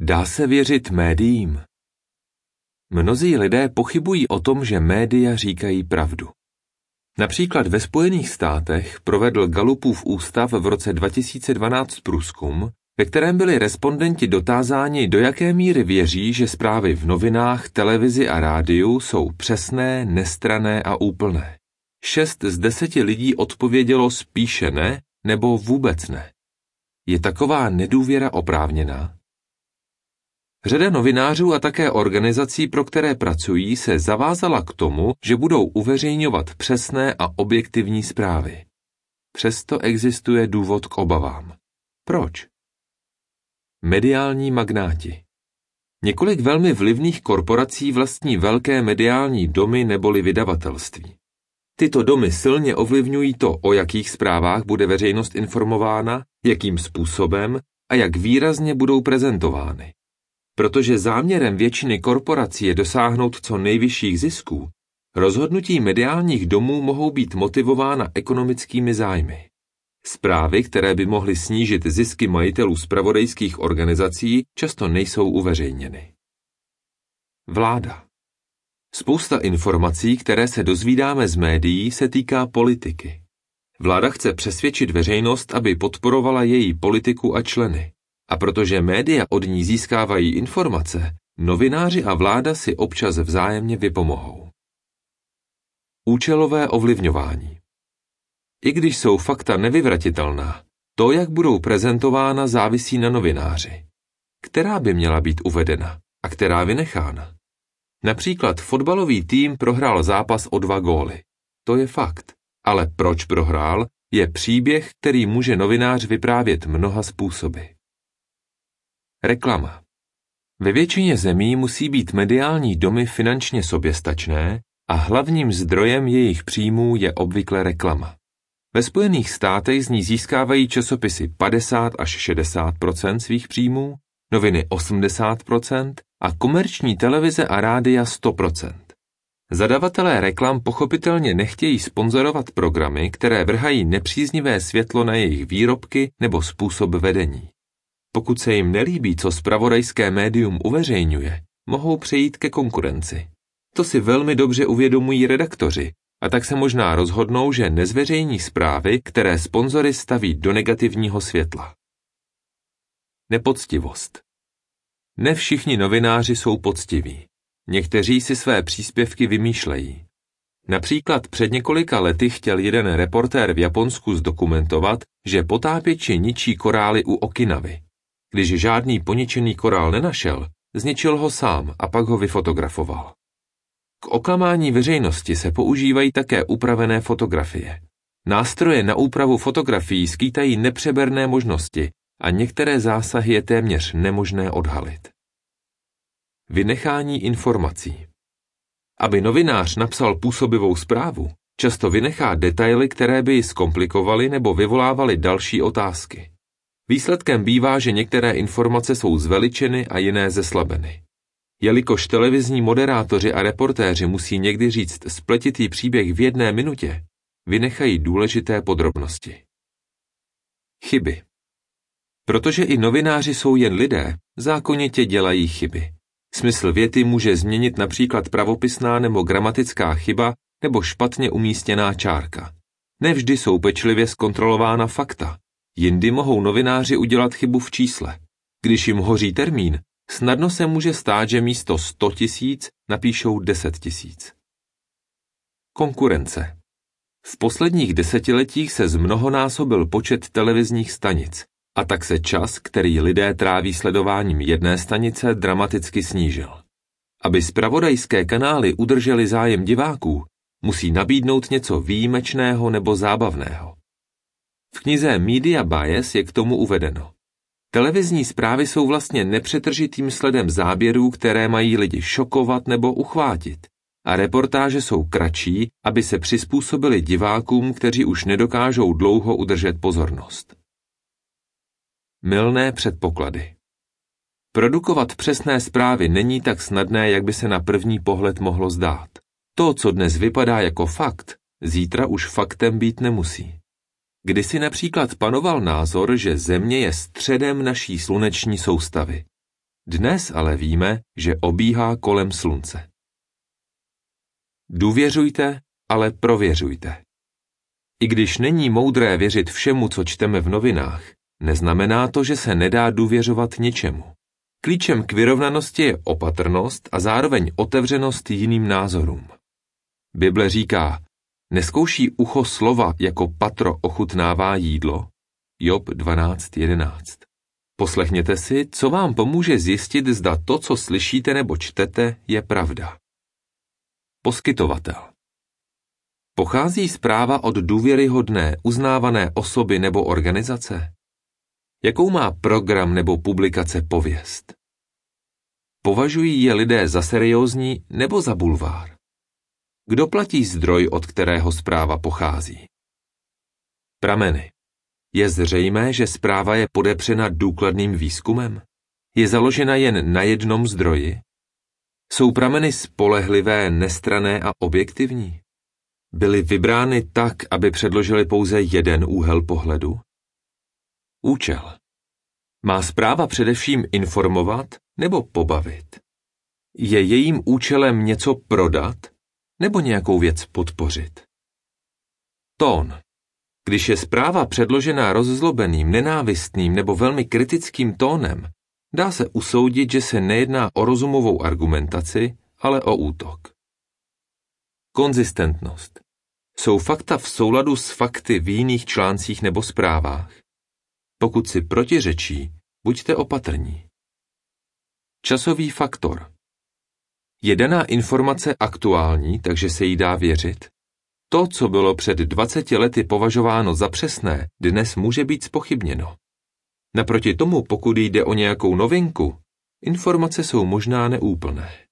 Dá se věřit médiím? Mnozí lidé pochybují o tom, že média říkají pravdu. Například ve Spojených státech provedl Gallupův ústav v roce 2012 průzkum, ve kterém byli respondenti dotázáni, do jaké míry věří, že zprávy v novinách, televizi a rádiu jsou přesné, nestranné a úplné. 6 z 10 lidí odpovědělo spíše ne nebo vůbec ne. Je taková nedůvěra oprávněná? Řada novinářů a také organizací, pro které pracují, se zavázala k tomu, že budou uveřejňovat přesné a objektivní zprávy. Přesto existuje důvod k obavám. Proč? Mediální magnáti. Několik velmi vlivných korporací vlastní velké mediální domy neboli vydavatelství. Tyto domy silně ovlivňují to, o jakých zprávách bude veřejnost informována, jakým způsobem a jak výrazně budou prezentovány. Protože záměrem většiny korporací je dosáhnout co nejvyšších zisků, rozhodnutí mediálních domů mohou být motivována ekonomickými zájmy. Zprávy, které by mohly snížit zisky majitelů zpravodajských organizací, často nejsou uveřejněny. Vláda. Spousta informací, které se dozvídáme z médií, se týká politiky. Vláda chce přesvědčit veřejnost, aby podporovala její politiku a členy. A protože média od ní získávají informace, novináři a vláda si občas vzájemně vypomohou. Účelové ovlivňování. I když jsou fakta nevyvratitelná, to, jak budou prezentována, závisí na novináři. Která by měla být uvedena a která vynechána? Například fotbalový tým prohrál zápas o 2 góly. To je fakt. Ale proč prohrál, je příběh, který může novinář vyprávět mnoha způsoby. Reklama. Ve většině zemí musí být mediální domy finančně soběstačné a hlavním zdrojem jejich příjmů je obvykle reklama. Ve Spojených státech z ní získávají časopisy 50 až 60% svých příjmů, noviny 80% a komerční televize a rádia 100%. Zadavatelé reklam pochopitelně nechtějí sponzorovat programy, které vrhají nepříznivé světlo na jejich výrobky nebo způsob vedení. Pokud se jim nelíbí, co zpravodajské médium uveřejňuje, mohou přejít ke konkurenci. To si velmi dobře uvědomují redaktoři a tak se možná rozhodnou, že nezveřejní zprávy, které sponzory staví do negativního světla. Nepoctivost. Ne všichni novináři jsou poctiví. Někteří si své příspěvky vymýšlejí. Například před několika lety chtěl jeden reportér v Japonsku zdokumentovat, že potápěči ničí korály u Okinavy. Když žádný poničený korál nenašel, zničil ho sám a pak ho vyfotografoval. K oklamání veřejnosti se používají také upravené fotografie. Nástroje na úpravu fotografií skýtají nepřeberné možnosti a některé zásahy je téměř nemožné odhalit. Vynechání informací. Aby novinář napsal působivou zprávu, často vynechá detaily, které by ji zkomplikovaly nebo vyvolávaly další otázky. Výsledkem bývá, že některé informace jsou zveličeny a jiné zeslabeny. Jelikož televizní moderátoři a reportéři musí někdy říct spletitý příběh v 1 minutě, vynechají důležité podrobnosti. Chyby. Protože i novináři jsou jen lidé, zákonitě dělají chyby. Smysl věty může změnit například pravopisná nebo gramatická chyba nebo špatně umístěná čárka. Nevždy jsou pečlivě zkontrolována fakta. Jindy mohou novináři udělat chybu v čísle. Když jim hoří termín, snadno se může stát, že místo 100 000 napíšou 10 000. Konkurence. V posledních desetiletích se zmnohonásobil počet televizních stanic a tak se čas, který lidé tráví sledováním jedné stanice, dramaticky snížil. Aby zpravodajské kanály udržely zájem diváků, musí nabídnout něco výjimečného nebo zábavného. V knize Media Bias je k tomu uvedeno. Televizní zprávy jsou vlastně nepřetržitým sledem záběrů, které mají lidi šokovat nebo uchvátit. A reportáže jsou kratší, aby se přizpůsobili divákům, kteří už nedokážou dlouho udržet pozornost. Mylné předpoklady. Produkovat přesné zprávy není tak snadné, jak by se na první pohled mohlo zdát. To, co dnes vypadá jako fakt, zítra už faktem být nemusí. Kdysi například panoval názor, že Země je středem naší sluneční soustavy. Dnes ale víme, že obíhá kolem slunce. Důvěřujte, ale prověřujte. I když není moudré věřit všemu, co čteme v novinách, neznamená to, že se nedá důvěřovat něčemu. Klíčem k vyrovnanosti je opatrnost a zároveň otevřenost jiným názorům. Bible říká, nezkouší ucho slova, jako patro ochutnává jídlo. Job 12:11. Poslechněte si, co vám pomůže zjistit, zda to, co slyšíte nebo čtete, je pravda. Poskytovatel. Pochází zpráva od důvěryhodné, uznávané osoby nebo organizace? Jakou má program nebo publikace pověst? Považují je lidé za seriózní nebo za bulvár? Kdo platí zdroj, od kterého zpráva pochází? Prameny. Je zřejmé, že zpráva je podepřena důkladným výzkumem? Je založena jen na jednom zdroji? Jsou prameny spolehlivé, nestranné a objektivní? Byly vybrány tak, aby předložily pouze jeden úhel pohledu? Účel. Má zpráva především informovat nebo pobavit? Je jejím účelem něco prodat nebo nějakou věc podpořit? Tón. Když je zpráva předložená rozzlobeným, nenávistným nebo velmi kritickým tónem, dá se usoudit, že se nejedná o rozumovou argumentaci, ale o útok. Konzistentnost. Jsou fakta v souladu s fakty v jiných článcích nebo zprávách? Pokud si protiřečí, buďte opatrní. Časový faktor. Je daná informace aktuální, takže se jí dá věřit? To, co bylo před 20 lety považováno za přesné, dnes může být zpochybněno. Naproti tomu, pokud jde o nějakou novinku, informace jsou možná neúplné.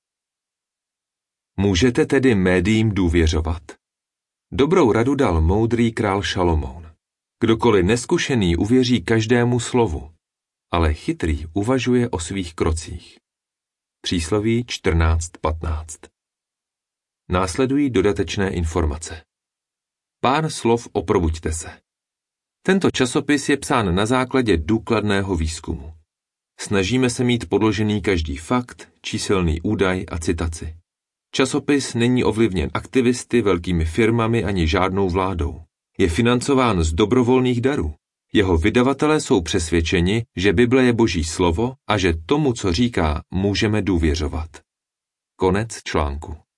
Můžete tedy médiím důvěřovat? Dobrou radu dal moudrý král Šalomoun. Kdokoliv neskušený uvěří každému slovu, ale chytrý uvažuje o svých krocích. Přísloví 14:15. Následují dodatečné informace. Pár slov o Probuďte se. Tento časopis je psán na základě důkladného výzkumu. Snažíme se mít podložený každý fakt, číselný údaj a citaci. Časopis není ovlivněn aktivisty, velkými firmami ani žádnou vládou. Je financován z dobrovolných darů. Jeho vydavatelé jsou přesvědčeni, že Bible je Boží slovo a že tomu, co říká, můžeme důvěřovat. Konec článku.